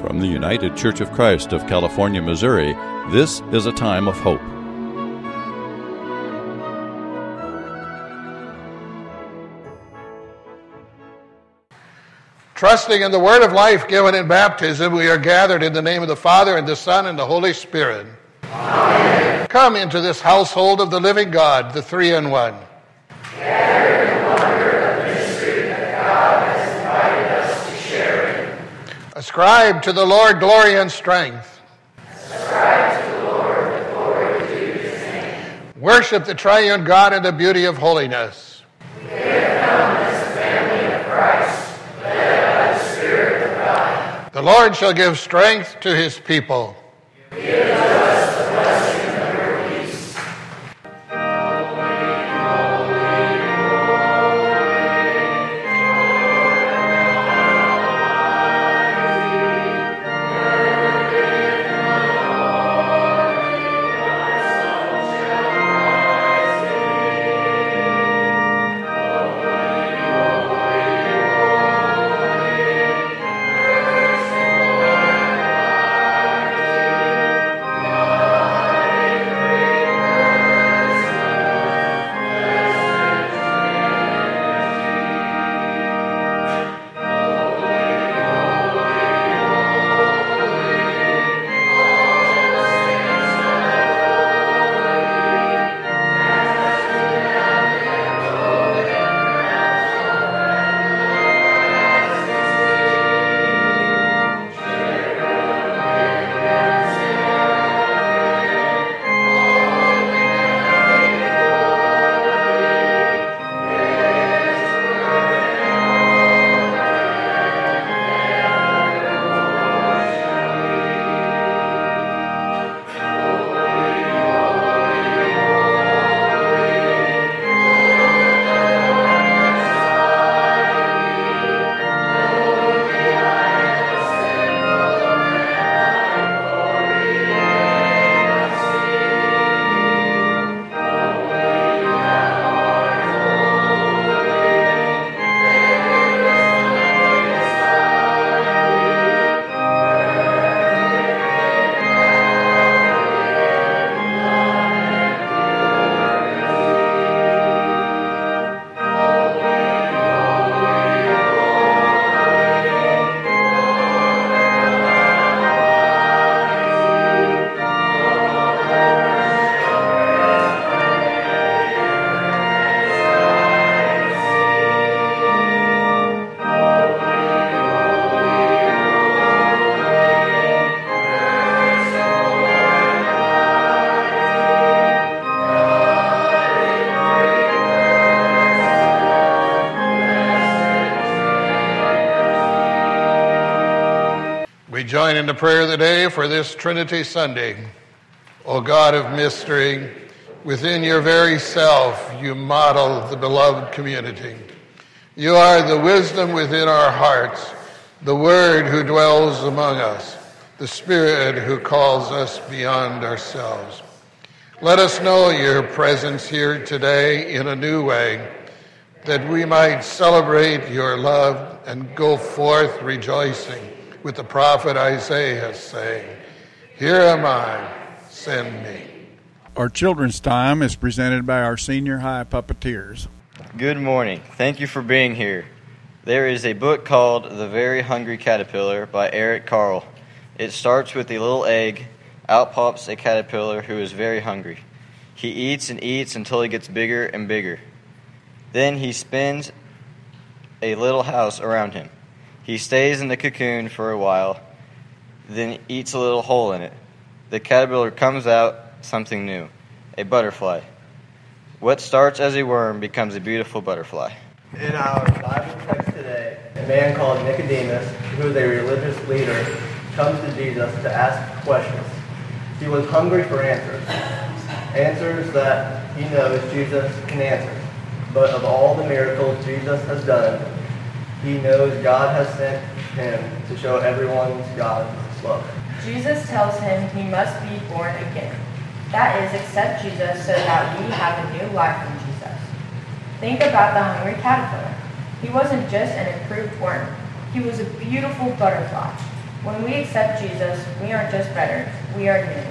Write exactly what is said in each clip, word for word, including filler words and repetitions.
From the United Church of Christ of California, Missouri, this is a time of hope. Trusting in the word of life given in baptism, we are gathered in the name of the Father, and the Son, and the Holy Spirit. Amen. Come into this household of the living God, the three-in-one. Gather in wonder of the mystery that God has invited us to share in. Ascribe to the Lord glory and strength. Ascribe to the Lord the glory due to his name. Worship the triune God in the beauty of holiness. We have come as a family of Christ, led by the Spirit of God. The Lord shall give strength to his people. Give us the blessing of your peace. Join in the prayer of the day for this Trinity Sunday. O God of mystery, within your very self you model the beloved community. You are the wisdom within our hearts, the Word who dwells among us, the Spirit who calls us beyond ourselves. Let us know your presence here today in a new way, that we might celebrate your love and go forth rejoicing with the prophet Isaiah saying, "Here am I, send me." Our children's time is presented by our senior high puppeteers. Good morning. Thank you for being here. There is a book called The Very Hungry Caterpillar by Eric Carle. It starts with a little egg. Out pops a caterpillar who is very hungry. He eats and eats until he gets bigger and bigger. Then he spins a little house around him. He stays in the cocoon for a while, then eats a little hole in it. The caterpillar comes out something new, a butterfly. What starts as a worm becomes a beautiful butterfly. In our Bible text today, a man called Nicodemus, who is a religious leader, comes to Jesus to ask questions. He was hungry for answers, answers that he knows Jesus can answer. But of all the miracles Jesus has done, he knows God has sent him to show everyone God's love. Jesus tells him he must be born again. That is, accept Jesus so that we have a new life in Jesus. Think about the hungry caterpillar. He wasn't just an improved worm. He was a beautiful butterfly. When we accept Jesus, we aren't just better, we are new.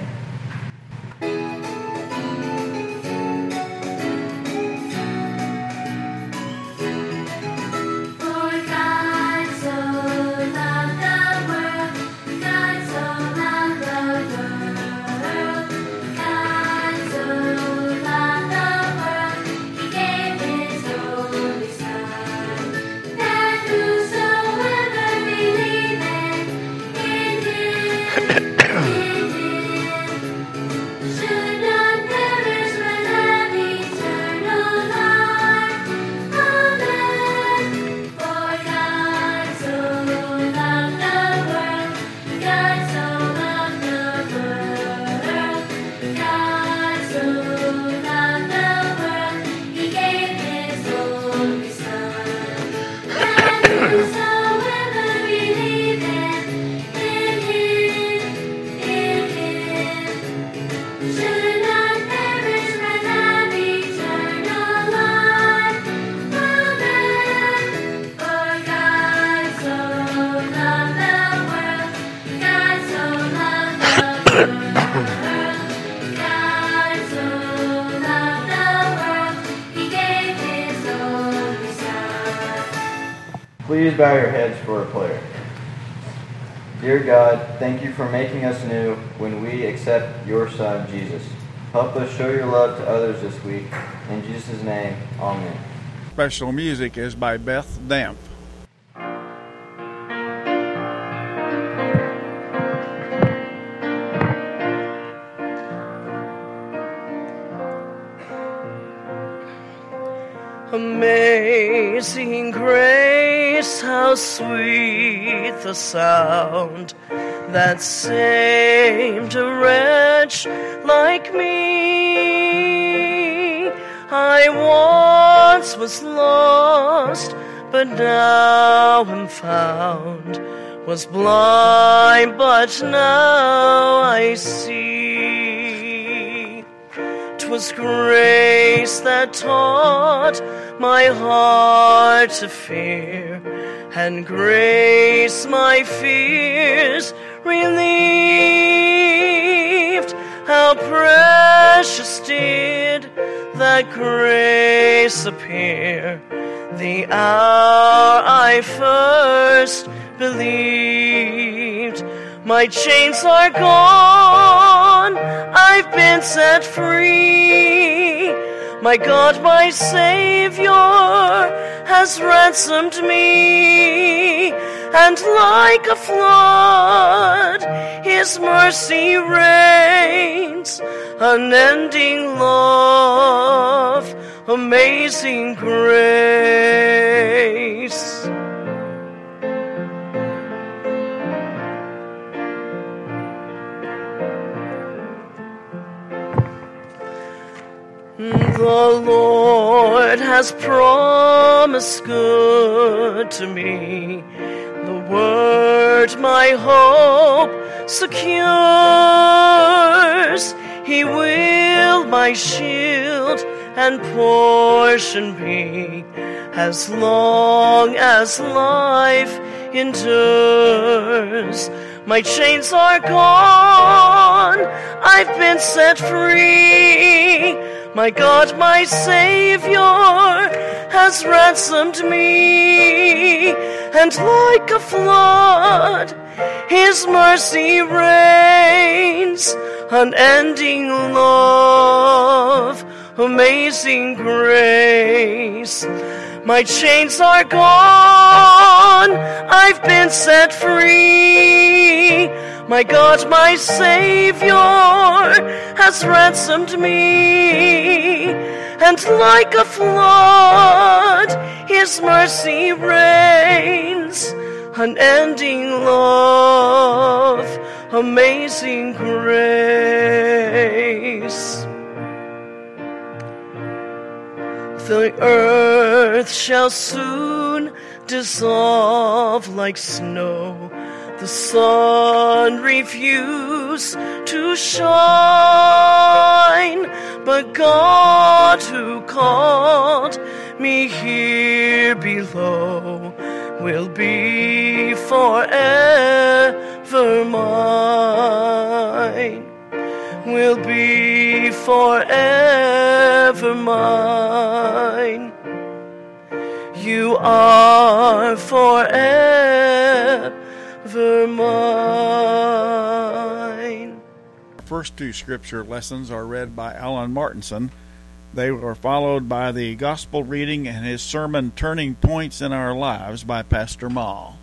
Please bow your heads for a prayer. Dear God, thank you for making us new when we accept your Son, Jesus. Help us show your love to others this week. In Jesus' name, amen. Special music is by Beth Dempf. Amazing grace, how sweet the sound that saved a wretch like me. I once was lost, but now am found, was blind, but now I see. 'Twas grace that taught my heart to fear, and grace my fears relieved. How precious did that grace appear the hour I first believed. My chains are gone, I've been set free. My God, my Savior, has ransomed me, and like a flood, His mercy reigns, unending love, amazing grace. The Lord has promised good to me. The word my hope secures. He will my shield and portion be, as long as life endures. My chains are gone, I've been set free. My God, my Savior, has ransomed me, and like a flood, His mercy reigns, unending love, amazing grace. My chains are gone, I've been set free. My God, my Savior, has ransomed me, and like a flood, His mercy reigns, unending love, amazing grace. The earth shall soon dissolve like snow, the sun refuse to shine, but God who called me here below will be forever will be forever mine. You are forever mine. Our first two scripture lessons are read by Alan Martinson. They were followed by the gospel reading and his sermon, Turning Points in Our Lives, by Pastor Mall.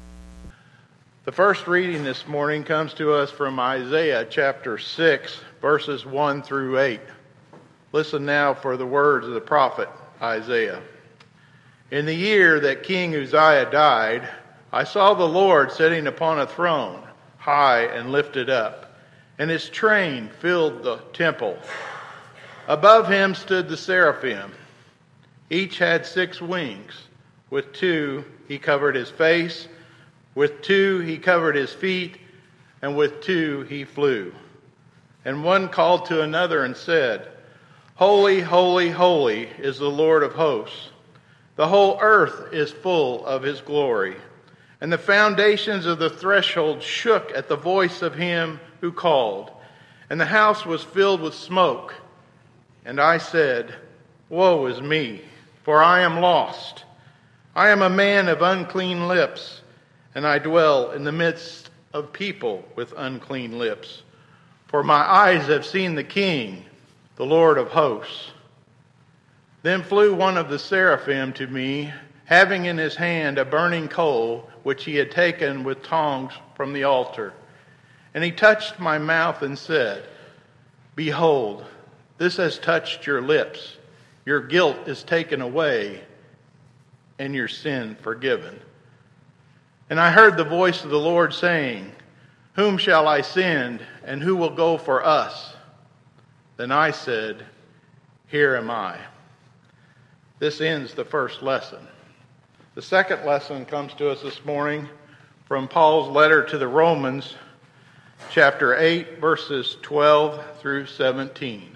The first reading this morning comes to us from Isaiah chapter six, verses one through eight. Listen now for the words of the prophet Isaiah. In the year that King Uzziah died, I saw the Lord sitting upon a throne, high and lifted up, and his train filled the temple. Above him stood the seraphim. Each had six wings. With two he covered his face, with two he covered his feet, and with two he flew. And one called to another and said, Holy, holy, holy is the Lord of hosts. The whole earth is full of his glory. And the foundations of the threshold shook at the voice of him who called, and the house was filled with smoke. And I said, Woe is me, for I am lost. I am a man of unclean lips, and I dwell in the midst of people with unclean lips. For my eyes have seen the King, the Lord of hosts. Then flew one of the seraphim to me, having in his hand a burning coal, which he had taken with tongs from the altar. And he touched my mouth and said, Behold, this has touched your lips. Your guilt is taken away, and your sin forgiven. And I heard the voice of the Lord saying, Whom shall I send, and who will go for us? Then I said, Here am I. This ends the first lesson. The second lesson comes to us this morning from Paul's letter to the Romans, chapter eight, verses twelve through seventeen.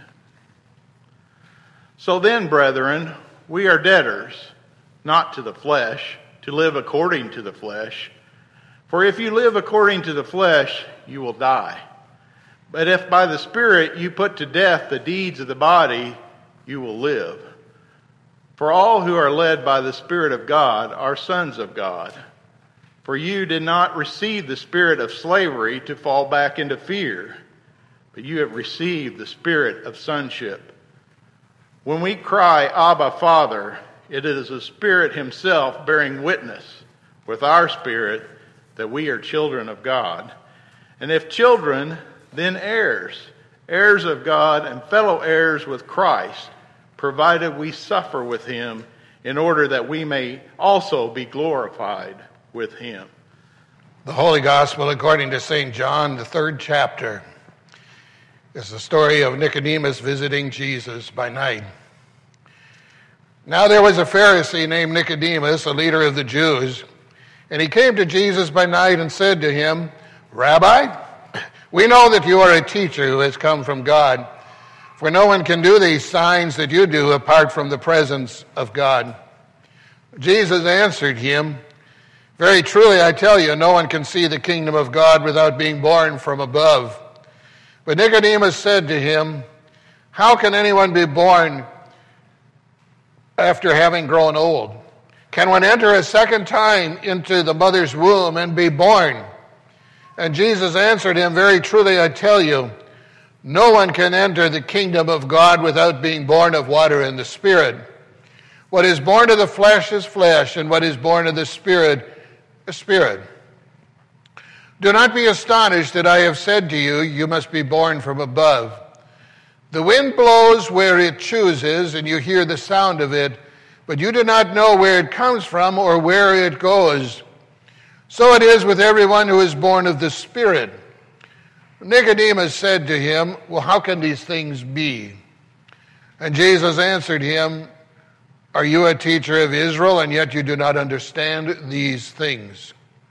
So then, brethren, we are debtors, not to the flesh, to live according to the flesh. For if you live according to the flesh, you will die. But if by the Spirit you put to death the deeds of the body, you will live. For all who are led by the Spirit of God are sons of God. For you did not receive the spirit of slavery to fall back into fear, but you have received the spirit of sonship. When we cry, Abba, Father, it is the Spirit himself bearing witness with our spirit that we are children of God. And if children, then heirs, heirs of God and fellow heirs with Christ, provided we suffer with him in order that we may also be glorified with him. The Holy Gospel according to Saint John, the third chapter, is the story of Nicodemus visiting Jesus by night. Now there was a Pharisee named Nicodemus, a leader of the Jews, and he came to Jesus by night and said to him, Rabbi, we know that you are a teacher who has come from God, for no one can do these signs that you do apart from the presence of God. Jesus answered him, Very truly I tell you, no one can see the kingdom of God without being born from above. But Nicodemus said to him, How can anyone be born after having grown old? Can one enter a second time into the mother's womb and be born? And Jesus answered him, Very truly I tell you, no one can enter the kingdom of God without being born of water and the Spirit. What is born of the flesh is flesh, and what is born of the Spirit is spirit. Do not be astonished that I have said to you, you must be born from above. The wind blows where it chooses, and you hear the sound of it, but you do not know where it comes from or where it goes. So it is with everyone who is born of the Spirit. Nicodemus said to him, Well, how can these things be? And Jesus answered him, Are you a teacher of Israel, and yet you do not understand these things?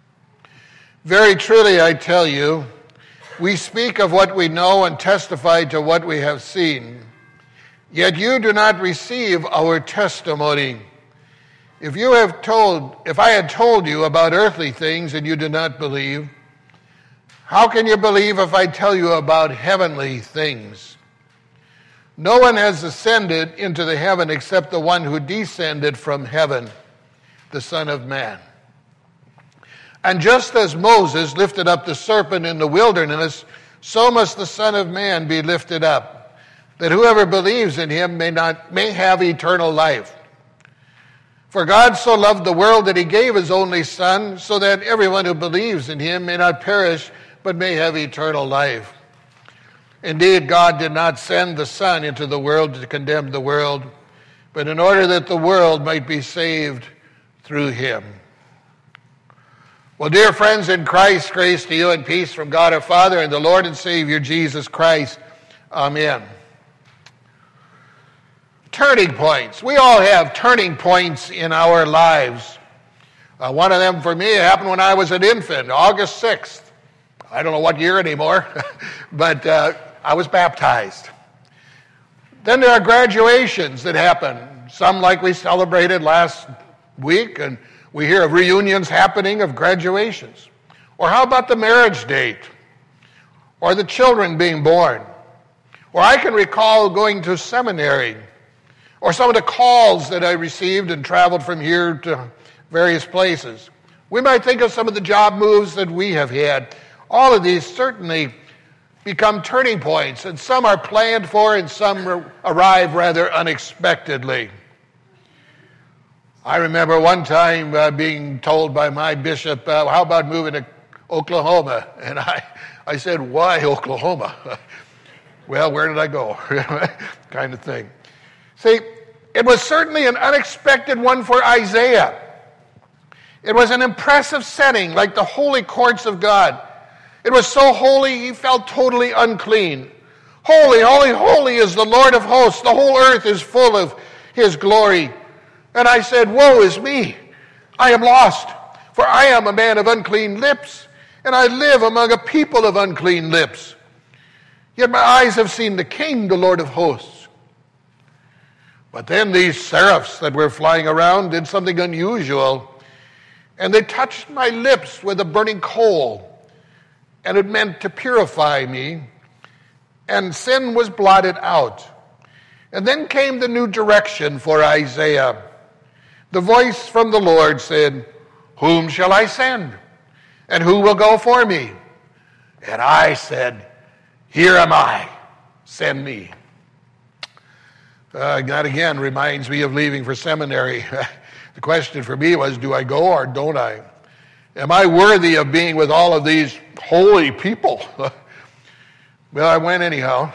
Very truly I tell you, we speak of what we know and testify to what we have seen. Yet you do not receive our testimony. If you have told, if I had told you about earthly things and you do not believe, How can you believe if I tell you about heavenly things? No one has ascended into the heaven except the one who descended from heaven, the Son of Man. And just as Moses lifted up the serpent in the wilderness, so must the Son of Man be lifted up, that whoever believes in him may not may have eternal life. For God so loved the world that he gave his only Son, so that everyone who believes in him may not perish, but may have eternal life. Indeed, God did not send the Son into the world to condemn the world, but in order that the world might be saved through him. Well, dear friends in Christ, grace to you and peace from God our Father and the Lord and Savior Jesus Christ. Amen. Turning points. We all have turning points in our lives. Uh, one of them for me happened when I was an infant, August sixth. I don't know what year anymore, but uh, I was baptized. Then there are graduations that happen, some like we celebrated last week, and we hear of reunions happening of graduations. Or how about the marriage date? Or the children being born? Or I can recall going to seminary, or some of the calls that I received and traveled from here to various places. We might think of some of the job moves that we have had. All of these certainly become turning points, and some are planned for and some arrive rather unexpectedly. I remember one time uh, being told by my bishop, uh, how about moving to Oklahoma? And I, I said, why Oklahoma? Well, where did I go? Kind of thing. See, it was certainly an unexpected one for Isaiah. It was an impressive setting, like the holy courts of God. It was so holy, he felt totally unclean. Holy, holy, holy is the Lord of hosts. The whole earth is full of his glory. And I said, woe is me. I am lost, for I am a man of unclean lips, and I live among a people of unclean lips. Yet my eyes have seen the King, the Lord of hosts. But then these seraphs that were flying around did something unusual, and they touched my lips with a burning coal. And it meant to purify me, and sin was blotted out. And then came the new direction for Isaiah. The voice from the Lord said, whom shall I send? And who will go for me? And I said, here am I, send me. Uh, that again reminds me of leaving for seminary. The question for me was, do I go or don't I? Am I worthy of being with all of these holy people? Well, I went anyhow.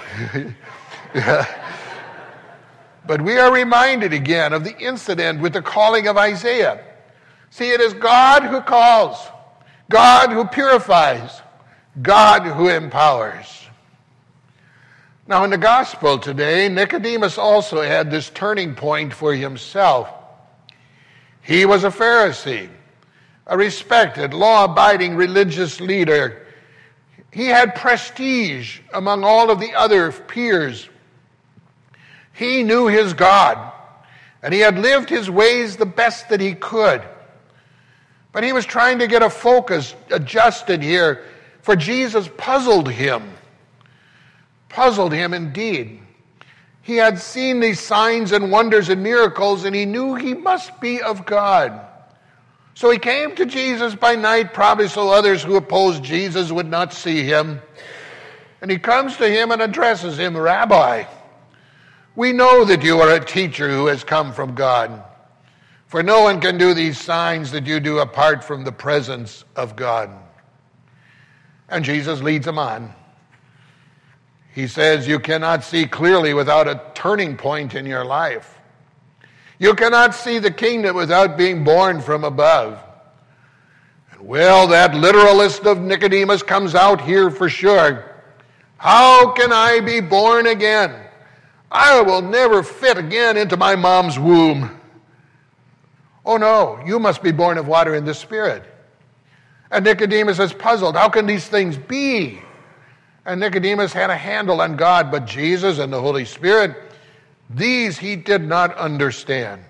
But we are reminded again of the incident with the calling of Isaiah. See, it is God who calls, God who purifies, God who empowers. Now, in the gospel today, Nicodemus also had this turning point for himself. He was a Pharisee, a respected, law-abiding religious leader. He had prestige among all of the other peers. He knew his God, and he had lived his ways the best that he could. But he was trying to get a focus adjusted here, for Jesus puzzled him. Puzzled him indeed. He had seen these signs and wonders and miracles, and he knew he must be of God. So he came to Jesus by night, probably so others who opposed Jesus would not see him. And he comes to him and addresses him, Rabbi, we know that you are a teacher who has come from God. For no one can do these signs that you do apart from the presence of God. And Jesus leads him on. He says, you cannot see clearly without a turning point in your life. You cannot see the kingdom without being born from above. And well, that literalist of Nicodemus comes out here for sure. How can I be born again? I will never fit again into my mom's womb. Oh no, you must be born of water and the Spirit. And Nicodemus is puzzled. How can these things be? And Nicodemus had a handle on God, but Jesus and the Holy Spirit, these he did not understand.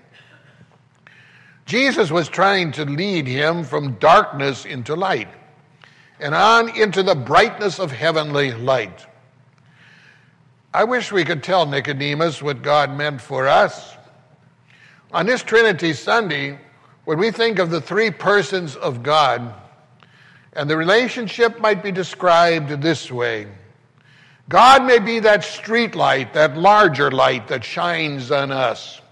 Jesus was trying to lead him from darkness into light. and on into the brightness of heavenly light. I wish we could tell Nicodemus what God meant for us. On this Trinity Sunday, when we think of the three persons of God, and the relationship might be described this way. God may be that street light, that larger light that shines on us.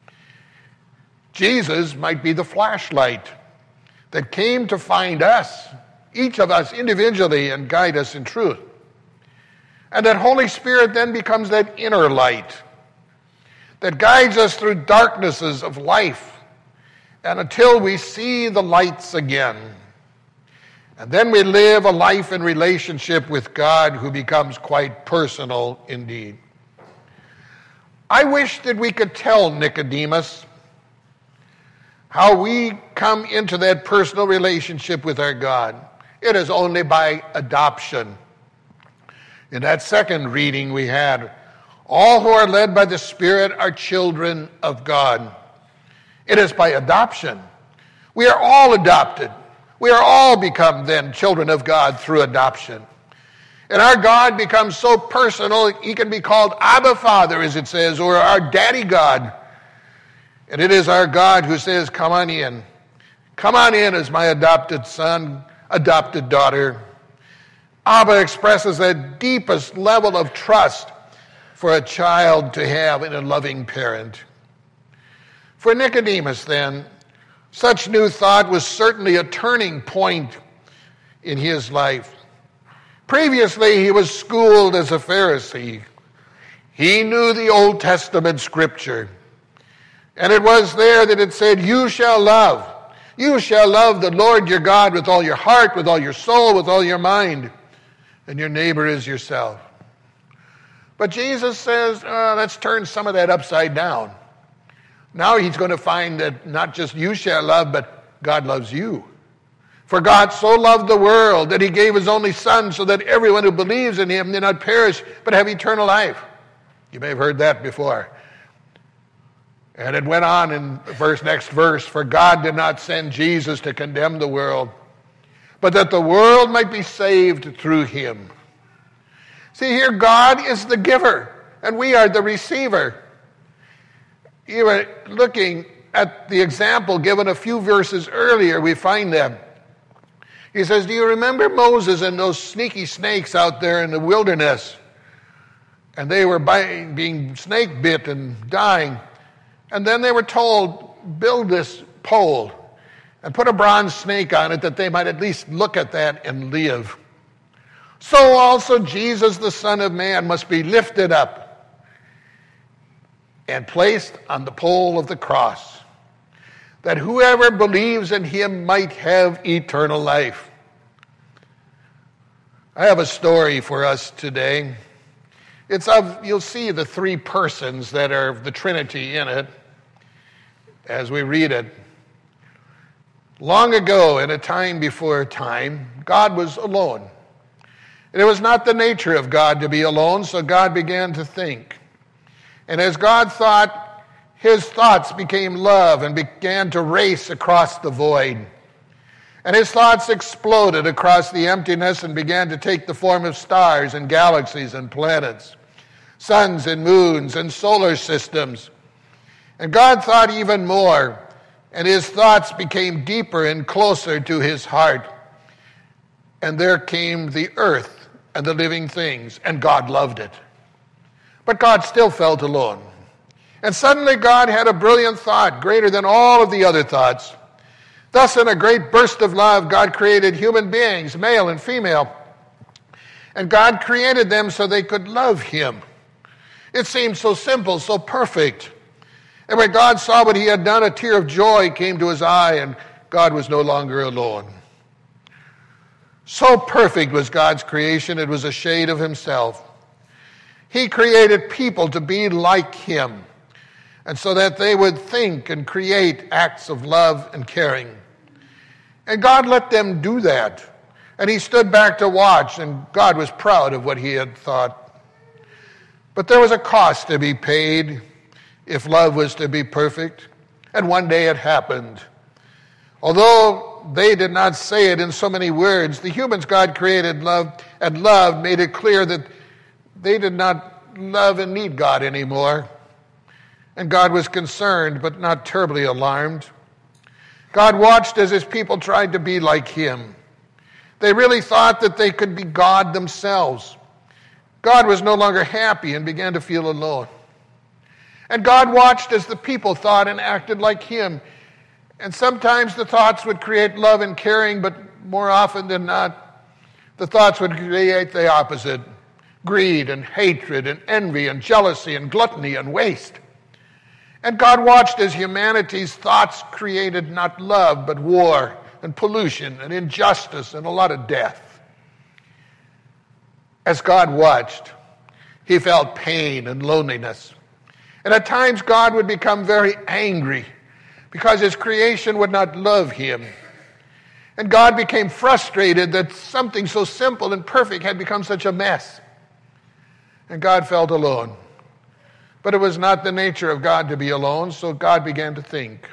Jesus might be the flashlight that came to find us, each of us individually, and guide us in truth. And that Holy Spirit then becomes that inner light that guides us through darknesses of life and until we see the lights again. And then we live a life in relationship with God who becomes quite personal indeed. I wish that we could tell Nicodemus how we come into that personal relationship with our God. It is only by adoption. In that second reading we had, all who are led by the Spirit are children of God. It is by adoption. We are all adopted. We are all become then children of God through adoption. And our God becomes so personal, he can be called Abba Father, as it says, or our Daddy God. And it is our God who says, come on in. Come on in as my adopted son, adopted daughter. Abba expresses the deepest level of trust for a child to have in a loving parent. For Nicodemus, then, such new thought was certainly a turning point in his life. Previously, he was schooled as a Pharisee. He knew the Old Testament scripture. And it was there that it said, you shall love. You shall love the Lord your God with all your heart, with all your soul, with all your mind. And your neighbor is yourself. But Jesus says, uh, let's turn some of that upside down. Now he's going to find that not just you shall love, but God loves you. For God so loved the world that he gave his only Son so that everyone who believes in him may not perish, but have eternal life. You may have heard that before. And it went on in the verse, next verse, for God did not send Jesus to condemn the world, but that the world might be saved through him. See, here God is the giver, and we are the receiver. You were looking at the example given a few verses earlier, we find them. He says, do you remember Moses and those sneaky snakes out there in the wilderness? And they were by, being snake bit and dying. And then they were told, build this pole and put a bronze snake on it that they might at least look at that and live. So also Jesus, the Son of Man, must be lifted up and placed on the pole of the cross, that whoever believes in him might have eternal life. I have a story for us today. It's of, you'll see the three persons that are the Trinity in it as we read it. Long ago, in a time before time, God was alone. And it was not the nature of God to be alone, so God began to think. And as God thought, his thoughts became love and began to race across the void. And his thoughts exploded across the emptiness and began to take the form of stars and galaxies and planets, suns and moons and solar systems. And God thought even more, and his thoughts became deeper and closer to his heart. And there came the earth and the living things, and God loved it. But God still felt alone. And suddenly God had a brilliant thought, greater than all of the other thoughts. Thus, in a great burst of love, God created human beings, male and female. And God created them so they could love him. It seemed so simple, so perfect. And when God saw what he had done, a tear of joy came to his eye, and God was no longer alone. So perfect was God's creation, it was a shade of himself. He created people to be like him, and so that they would think and create acts of love and caring. And God let them do that. And he stood back to watch, and God was proud of what he had thought. But there was a cost to be paid if love was to be perfect. And one day it happened. Although though they did not say it in so many words, the humans God created loved and loved made it clear that they did not love and need God anymore. And God was concerned, but not terribly alarmed. God watched as his people tried to be like him. They really thought that they could be God themselves. God was no longer happy and began to feel alone. And God watched as the people thought and acted like him. And sometimes the thoughts would create love and caring, but more often than not, the thoughts would create the opposite: greed and hatred and envy and jealousy and gluttony and waste. And God watched as humanity's thoughts created not love, but war and pollution and injustice and a lot of death. As God watched, he felt pain and loneliness. And at times God would become very angry because his creation would not love him. And God became frustrated that something so simple and perfect had become such a mess. And God felt alone. But it was not the nature of God to be alone, so God began to think.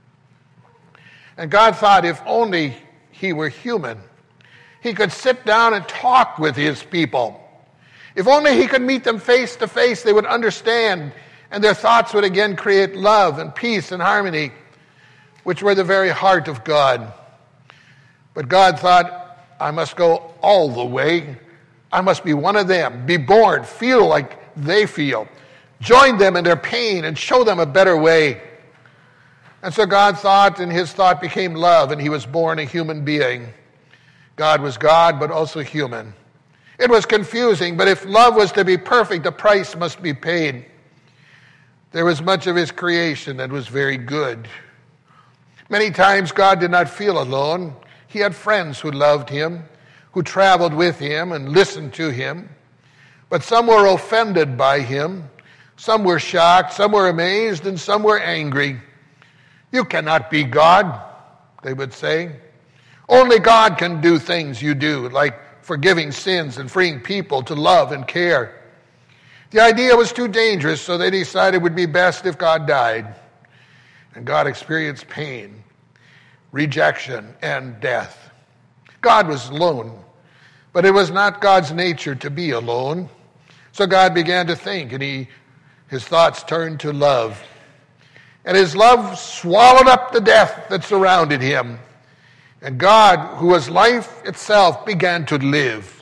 And God thought if only he were human, he could sit down and talk with his people. If only he could meet them face to face, they would understand, and their thoughts would again create love and peace and harmony, which were the very heart of God. But God thought, I must go all the way. I must be one of them, be born, feel like they feel. Join them in their pain and show them a better way. And so God thought, and his thought became love, and he was born a human being. God was God, but also human. It was confusing, but if love was to be perfect, a price must be paid. There was much of his creation that was very good. Many times God did not feel alone. He had friends who loved him, who traveled with him and listened to him. But some were offended by him. Some were shocked, some were amazed, and some were angry. You cannot be God, they would say. Only God can do things you do, like forgiving sins and freeing people to love and care. The idea was too dangerous, so they decided it would be best if God died. And God experienced pain, rejection, and death. God was alone, but it was not God's nature to be alone. So God began to think, and he His thoughts turned to love. And his love swallowed up the death that surrounded him. And God, who was life itself, began to live.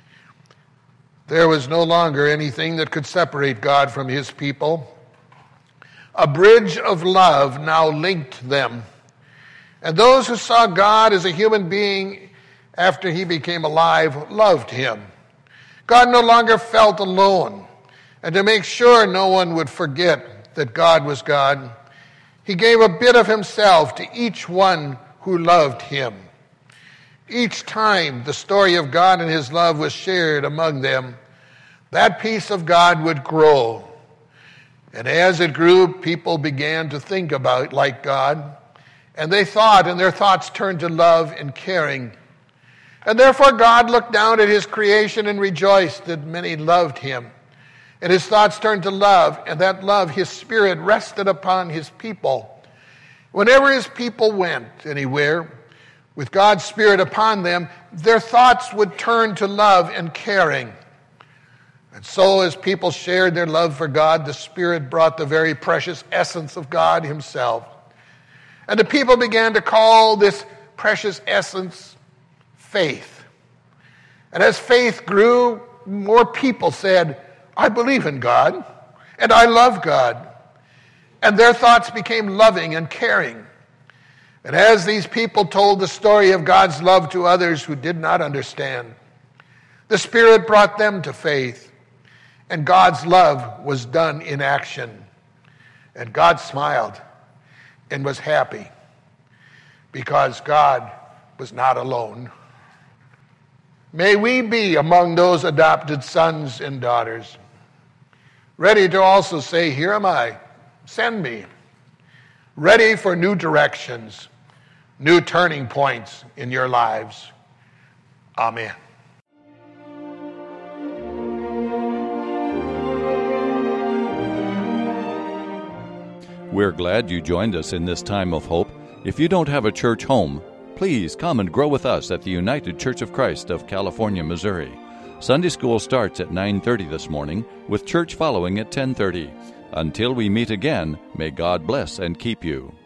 There was no longer anything that could separate God from his people. A bridge of love now linked them. And those who saw God as a human being after he became alive loved him. God no longer felt alone. And to make sure no one would forget that God was God, he gave a bit of himself to each one who loved him. Each time the story of God and his love was shared among them, that piece of God would grow. And as it grew, people began to think about like God, and they thought, and their thoughts turned to love and caring. And therefore God looked down at his creation and rejoiced that many loved him. And his thoughts turned to love, and that love, his spirit, rested upon his people. Whenever his people went anywhere, with God's spirit upon them, their thoughts would turn to love and caring. And so as people shared their love for God, the Spirit brought the very precious essence of God himself. And the people began to call this precious essence faith. And as faith grew, more people said, I believe in God, and I love God. And their thoughts became loving and caring. And as these people told the story of God's love to others who did not understand, the Spirit brought them to faith, and God's love was done in action. And God smiled and was happy because God was not alone. May we be among those adopted sons and daughters, ready to also say, here am I, send me. Ready for new directions, new turning points in your lives. Amen. We're glad you joined us in this time of hope. If you don't have a church home, Please come and grow with us at the United Church of Christ of California, Missouri. Sunday school starts at nine thirty this morning, with church following at ten thirty. Until we meet again, may God bless and keep you.